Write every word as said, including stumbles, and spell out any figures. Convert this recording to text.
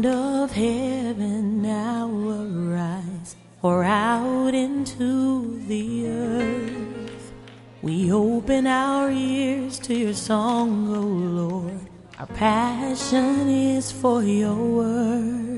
sound of heaven now arise, pour out into the earth. We open our ears to your song, O Lord. Our passion is for your word.